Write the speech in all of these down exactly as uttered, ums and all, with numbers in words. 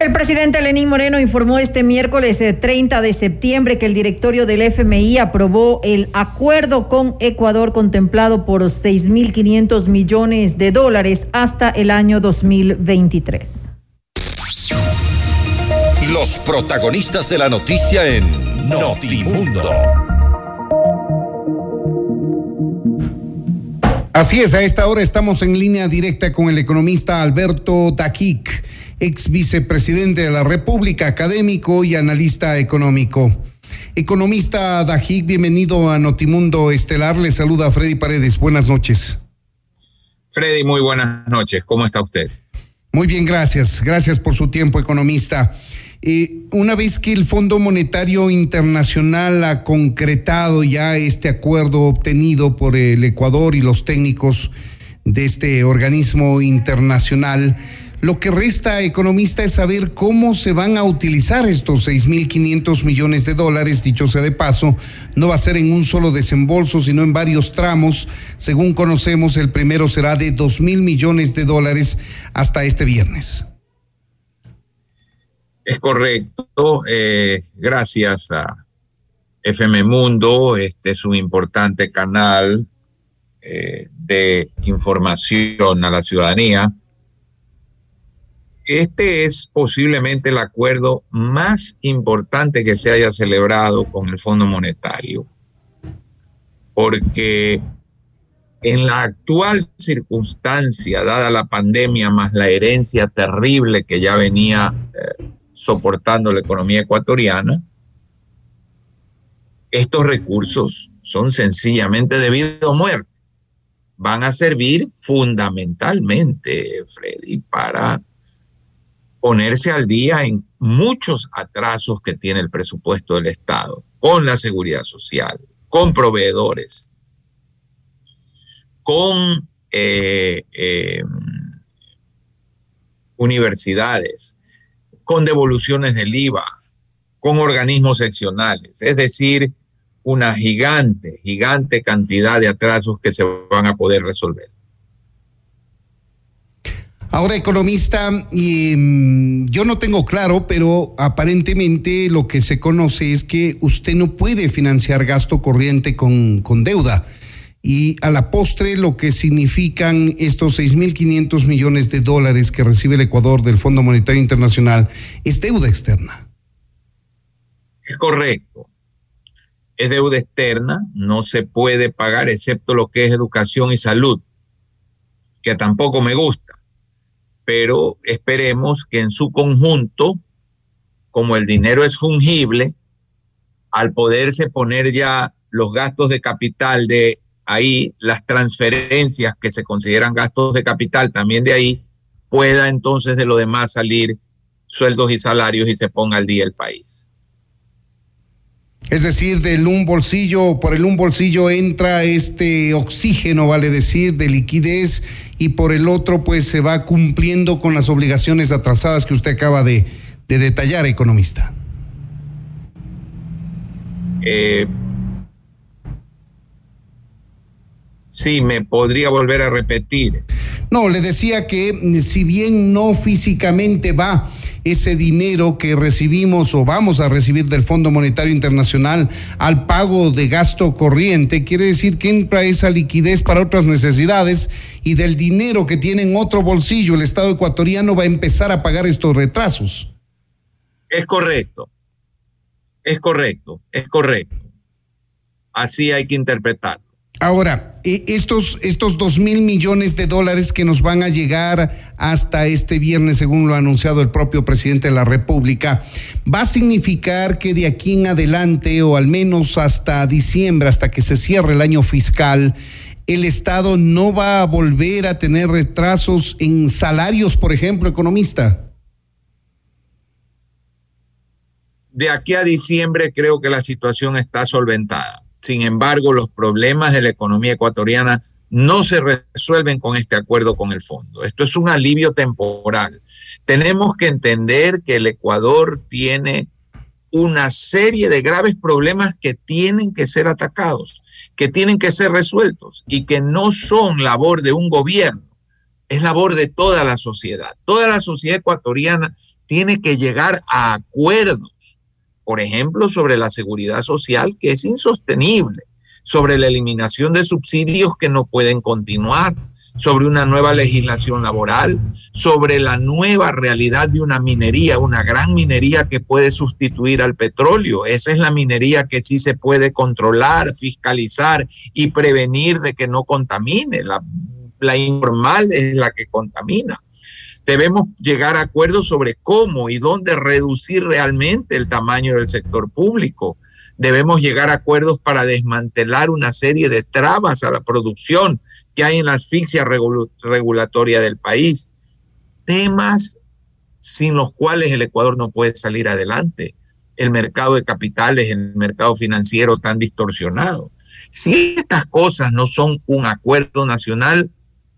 El presidente Lenín Moreno informó este miércoles treinta de septiembre que el directorio del F M I aprobó el acuerdo con Ecuador contemplado por seis mil quinientos millones de dólares hasta el año dos mil veintitrés. Los protagonistas de la noticia en Notimundo. Así es, a esta hora estamos en línea directa con el economista Alberto Dajic, ex vicepresidente de la República, académico y analista económico. Economista Dajic, bienvenido a Notimundo Estelar. Le saluda Freddy Paredes. Buenas noches. Freddy, muy buenas noches. ¿Cómo está usted? Muy bien, gracias. Gracias por su tiempo, economista. Eh, una vez que el Fondo Monetario Internacional ha concretado ya este acuerdo obtenido por el Ecuador y los técnicos de este organismo internacional, lo que resta, economista, es saber cómo se van a utilizar estos seis mil quinientos millones de dólares. Dicho sea de paso, no va a ser en un solo desembolso, sino en varios tramos. Según conocemos, el primero será de dos mil millones de dólares hasta este viernes. Es correcto. Eh, gracias a F M Mundo. Este es un importante canal eh, de información a la ciudadanía. Este es posiblemente el acuerdo más importante que se haya celebrado con el Fondo Monetario, porque en la actual circunstancia, dada la pandemia más la herencia terrible que ya venía eh, soportando la economía ecuatoriana, estos recursos son sencillamente de vida o muerte. Van a servir fundamentalmente, Freddy, para ponerse al día en muchos atrasos que tiene el presupuesto del Estado, con la seguridad social, con proveedores, con eh, eh, universidades, con devoluciones del I V A, con organismos seccionales, es decir, una gigante, gigante cantidad de atrasos que se van a poder resolver. Ahora, economista, y, um, yo no tengo claro, pero aparentemente lo que se conoce es que usted no puede financiar gasto corriente con, con deuda. Y a la postre, lo que significan estos seis mil quinientos millones de dólares que recibe el Ecuador del Fondo Monetario Internacional es deuda externa. Es correcto. Es deuda externa, no se puede pagar excepto lo que es educación y salud, que tampoco me gusta. Pero esperemos que en su conjunto, como el dinero es fungible, al poderse poner ya los gastos de capital de ahí, las transferencias que se consideran gastos de capital también de ahí, pueda entonces de lo demás salir sueldos y salarios y se ponga al día el país. Es decir, del un bolsillo, por el un bolsillo entra este oxígeno, vale decir, de liquidez, y por el otro pues se va cumpliendo con las obligaciones atrasadas que usted acaba de, de detallar, economista. Eh, sí, me podría volver a repetir. No, le decía que si bien no físicamente va ese dinero que recibimos o vamos a recibir del Fondo Monetario Internacional al pago de gasto corriente, quiere decir que entra esa liquidez para otras necesidades y del dinero que tiene en otro bolsillo el Estado ecuatoriano va a empezar a pagar estos retrasos. Es correcto, es correcto, es correcto. Así hay que interpretarlo. Ahora, estos, estos dos mil millones de dólares que nos van a llegar hasta este viernes, según lo ha anunciado el propio presidente de la República, ¿va a significar que de aquí en adelante, o al menos hasta diciembre, hasta que se cierre el año fiscal, el Estado no va a volver a tener retrasos en salarios, por ejemplo, economista? De aquí a diciembre creo que la situación está solventada. Sin embargo, los problemas de la economía ecuatoriana no se resuelven con este acuerdo con el fondo. Esto es un alivio temporal. Tenemos que entender que el Ecuador tiene una serie de graves problemas que tienen que ser atacados, que tienen que ser resueltos y que no son labor de un gobierno, es labor de toda la sociedad. Toda la sociedad ecuatoriana tiene que llegar a acuerdos, por ejemplo, sobre la seguridad social, que es insostenible, sobre la eliminación de subsidios que no pueden continuar, sobre una nueva legislación laboral, sobre la nueva realidad de una minería, una gran minería que puede sustituir al petróleo. Esa es la minería que sí se puede controlar, fiscalizar y prevenir de que no contamine. La, la informal es la que contamina. Debemos llegar a acuerdos sobre cómo y dónde reducir realmente el tamaño del sector público. Debemos llegar a acuerdos para desmantelar una serie de trabas a la producción que hay en la asfixia regul- regulatoria del país. Temas sin los cuales el Ecuador no puede salir adelante. El mercado de capitales, el mercado financiero tan distorsionado. Si estas cosas no son un acuerdo nacional,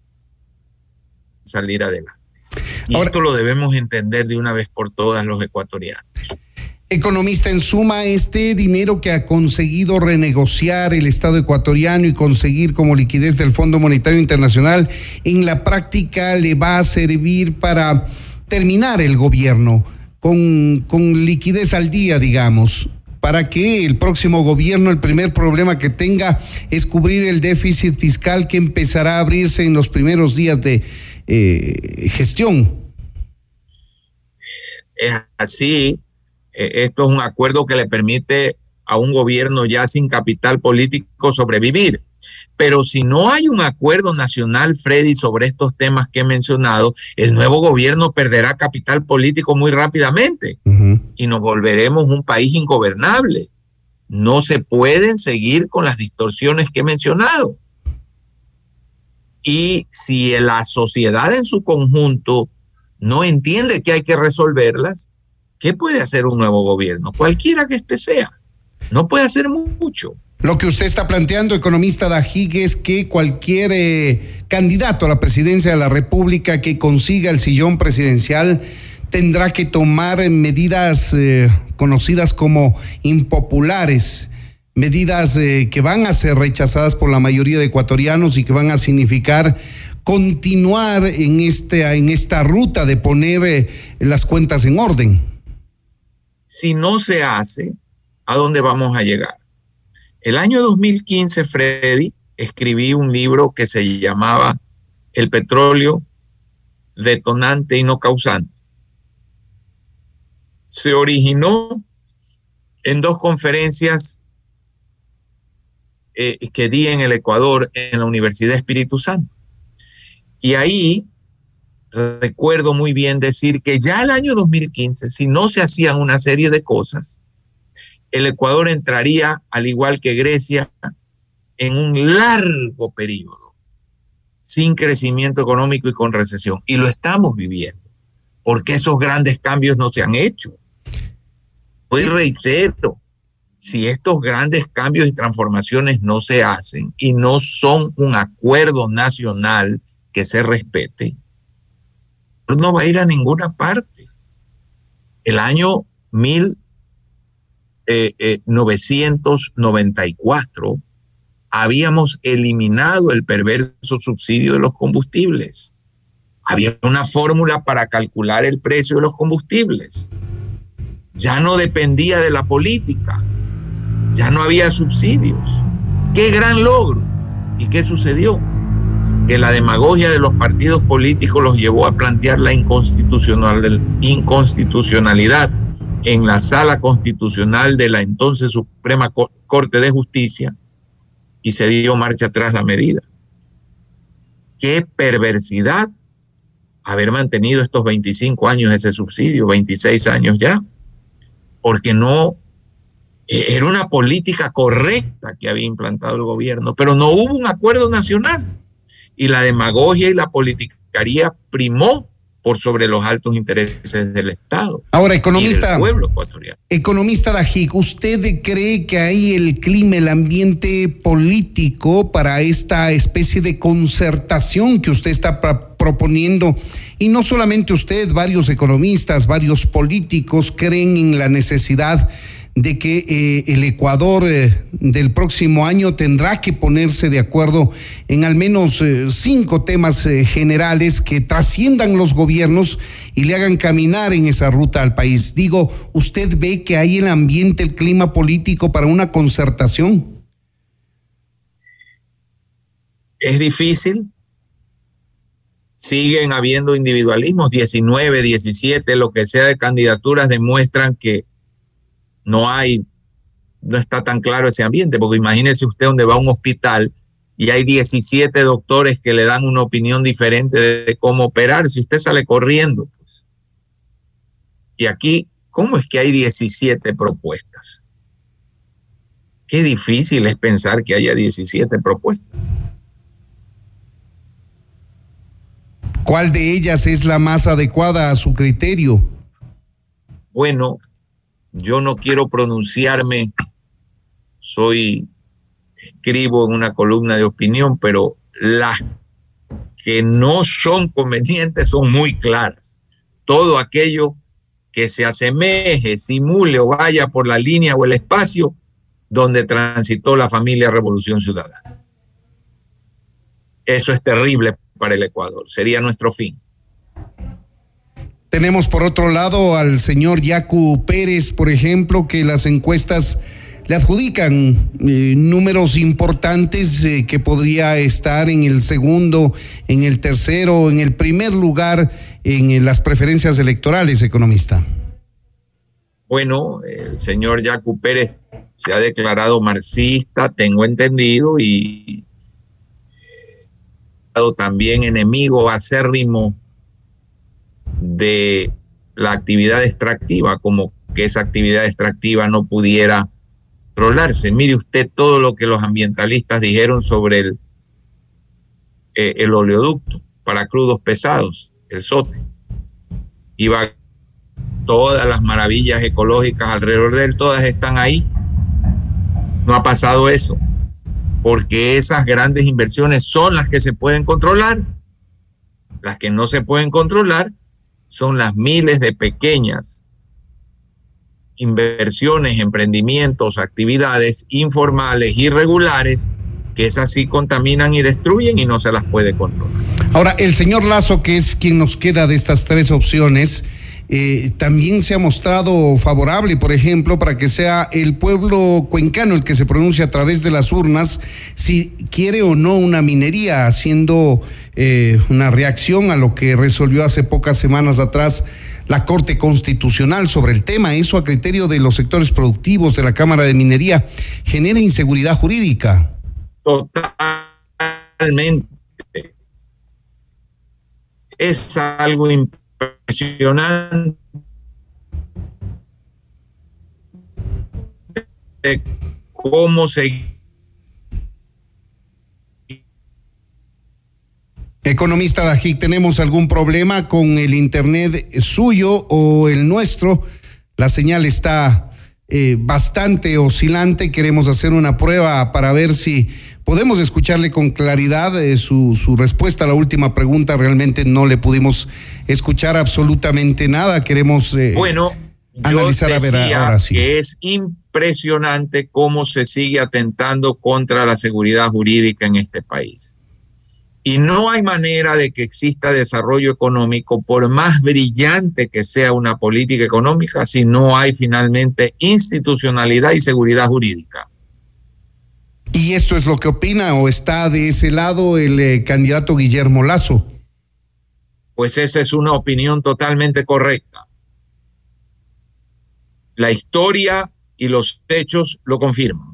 salir adelante. Y Ahora, esto lo debemos entender de una vez por todas los ecuatorianos. Economista, en suma, este dinero que ha conseguido renegociar el Estado ecuatoriano y conseguir como liquidez del Fondo Monetario Internacional, en la práctica le va a servir para terminar el gobierno con, con liquidez al día, digamos, para que el próximo gobierno, el primer problema que tenga es cubrir el déficit fiscal que empezará a abrirse en los primeros días de eh, gestión. Es así. Esto es un acuerdo que le permite a un gobierno ya sin capital político sobrevivir. Pero si no hay un acuerdo nacional, Freddy, sobre estos temas que he mencionado, el nuevo gobierno perderá capital político muy rápidamente uh-huh. y nos volveremos un país ingobernable. No se pueden seguir con las distorsiones que he mencionado. Y si la sociedad en su conjunto no entiende que hay que resolverlas, ¿qué puede hacer un nuevo gobierno? Cualquiera que este sea. No puede hacer mucho. Lo que usted está planteando, economista Dajig, es que cualquier eh, candidato a la presidencia de la República que consiga el sillón presidencial tendrá que tomar medidas eh, conocidas como impopulares, medidas eh, que van a ser rechazadas por la mayoría de ecuatorianos y que van a significar continuar en, este, en esta ruta de poner eh, las cuentas en orden. Si no se hace, ¿a dónde vamos a llegar? El año dos mil quince, Freddy, escribí un libro que se llamaba El petróleo, detonante y no causante. Se originó en dos conferencias eh, que di en el Ecuador, en la Universidad Espíritu Santo. Y ahí recuerdo muy bien decir que ya el año dos mil quince, si no se hacían una serie de cosas, el Ecuador entraría, al igual que Grecia, en un largo periodo sin crecimiento económico y con recesión. Y lo estamos viviendo, porque esos grandes cambios no se han hecho. Hoy reitero, si estos grandes cambios y transformaciones no se hacen y no son un acuerdo nacional que se respete, no va a ir a ninguna parte. El año mil novecientos noventa y cuatro habíamos eliminado el perverso subsidio de los combustibles. Había una fórmula para calcular el precio de los combustibles. Ya no dependía de la política. Ya no había subsidios. ¡Qué gran logro! ¿Y qué sucedió? Que la demagogia de los partidos políticos los llevó a plantear la inconstitucional, inconstitucionalidad en la sala constitucional de la entonces Suprema Corte de Justicia y se dio marcha atrás la medida. ¡Qué perversidad haber mantenido estos veinticinco años ese subsidio, veintiséis años ya! Porque no era una política correcta que había implantado el gobierno, pero no hubo un acuerdo nacional. Y la demagogia y la politicaría primó por sobre los altos intereses del Estado. Ahora, economista, y del pueblo ecuatoriano. Economista Dajig, ¿usted cree que hay el clima, el ambiente político para esta especie de concertación que usted está proponiendo? Y no solamente usted, varios economistas, varios políticos creen en la necesidad de que eh, el Ecuador eh, del próximo año tendrá que ponerse de acuerdo en al menos eh, cinco temas eh, generales que trasciendan los gobiernos y le hagan caminar en esa ruta al país. Digo, ¿usted ve que hay el ambiente, el clima político para una concertación? Es difícil. Siguen habiendo individualismos, diecinueve, diecisiete, lo que sea de candidaturas demuestran que no hay, no está tan claro ese ambiente, porque imagínese usted donde va a un hospital y hay diecisiete doctores que le dan una opinión diferente de cómo operar, si usted sale corriendo, pues. Y aquí, ¿cómo es que hay diecisiete propuestas? Qué difícil es pensar que haya diecisiete propuestas. ¿Cuál de ellas es la más adecuada a su criterio? Bueno, yo no quiero pronunciarme, soy, escribo en una columna de opinión, pero las que no son convenientes son muy claras. Todo aquello que se asemeje, simule o vaya por la línea o el espacio donde transitó la familia Revolución Ciudadana. Eso es terrible para el Ecuador, sería nuestro fin. Tenemos por otro lado al señor Yacu Pérez, por ejemplo, que las encuestas le adjudican eh, números importantes, eh, que podría estar en el segundo, en el tercero, en el primer lugar en, en las preferencias electorales, economista. Bueno, el señor Yacu Pérez se ha declarado marxista, tengo entendido, y también enemigo acérrimo de la actividad extractiva, como que esa actividad extractiva no pudiera controlarse. Mire usted todo lo que los ambientalistas dijeron sobre el, eh, el oleoducto para crudos pesados, el SOTE. Iba todas las maravillas ecológicas alrededor de él, todas están ahí. No ha pasado eso, porque esas grandes inversiones son las que se pueden controlar. Las que no se pueden controlar son las miles de pequeñas inversiones, emprendimientos, actividades informales, irregulares, que esas sí contaminan y destruyen y no se las puede controlar. Ahora, el señor Lasso, que es quien nos queda de estas tres opciones, Eh, también se ha mostrado favorable, por ejemplo, para que sea el pueblo cuencano el que se pronuncie a través de las urnas si quiere o no una minería, haciendo eh, una reacción a lo que resolvió hace pocas semanas atrás la Corte Constitucional sobre el tema. Eso, a criterio de los sectores productivos de la Cámara de Minería, genera inseguridad jurídica. Totalmente. Es algo impresionante. Impresionante cómo se... Economista Dajic, ¿tenemos algún problema con el internet suyo o el nuestro? La señal está eh, bastante oscilante. Queremos hacer una prueba para ver si podemos escucharle con claridad eh, su, su respuesta a la última pregunta. Realmente no le pudimos escuchar absolutamente nada. Queremos eh, bueno, analizar yo a ver decía ahora sí. Que es impresionante cómo se sigue atentando contra la seguridad jurídica en este país. Y no hay manera de que exista desarrollo económico, por más brillante que sea una política económica, si no hay finalmente institucionalidad y seguridad jurídica. ¿Y esto es lo que opina o está de ese lado el eh, candidato Guillermo Lasso? Pues esa es una opinión totalmente correcta. La historia y los hechos lo confirman.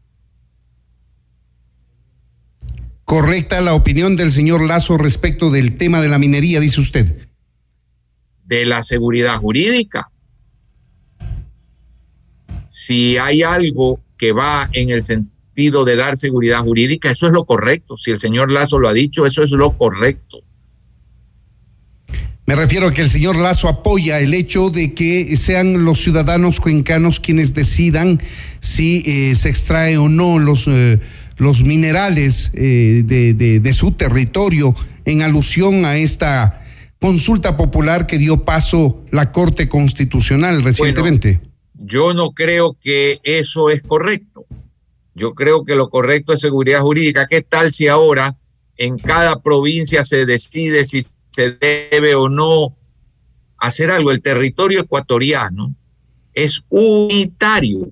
Correcta la opinión del señor Lasso respecto del tema de la minería, dice usted. De la seguridad jurídica. Si hay algo que va en el sentido de dar seguridad jurídica, eso es lo correcto. Si el señor Lasso lo ha dicho, eso es lo correcto. Me refiero a que el señor Lasso apoya el hecho de que sean los ciudadanos cuencanos quienes decidan si eh, se extrae o no los, eh, los minerales eh, de, de, de su territorio, en alusión a esta consulta popular que dio paso la Corte Constitucional recientemente. Bueno, Yo no creo que eso es correcto. Yo creo que lo correcto es seguridad jurídica. ¿Qué tal si ahora en cada provincia se decide si se debe o no hacer algo? El territorio ecuatoriano es unitario.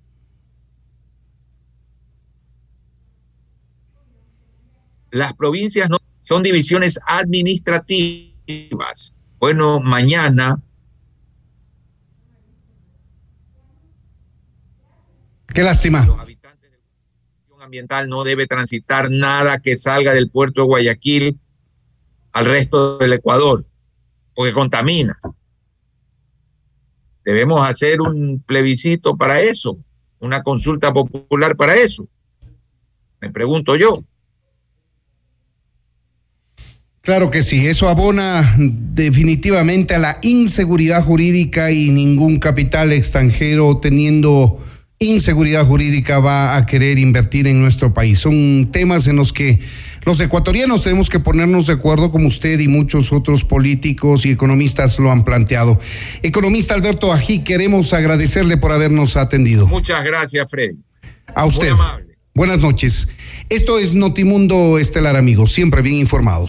Las provincias no son divisiones administrativas. Bueno, mañana. Qué lástima. Los habitantes de la Comisión Ambiental no debe transitar nada que salga del puerto de Guayaquil al resto del Ecuador, porque contamina. Debemos hacer un plebiscito para eso, una consulta popular para eso. Me pregunto yo. Claro que sí, eso abona definitivamente a la inseguridad jurídica y ningún capital extranjero teniendo inseguridad jurídica va a querer invertir en nuestro país. Son temas en los que los ecuatorianos tenemos que ponernos de acuerdo, como usted y muchos otros políticos y economistas lo han planteado. Economista Alberto Ají, queremos agradecerle por habernos atendido. Muchas gracias, Freddy. A usted. Muy amable. Buenas noches. Esto es Notimundo Estelar, amigos, siempre bien informados.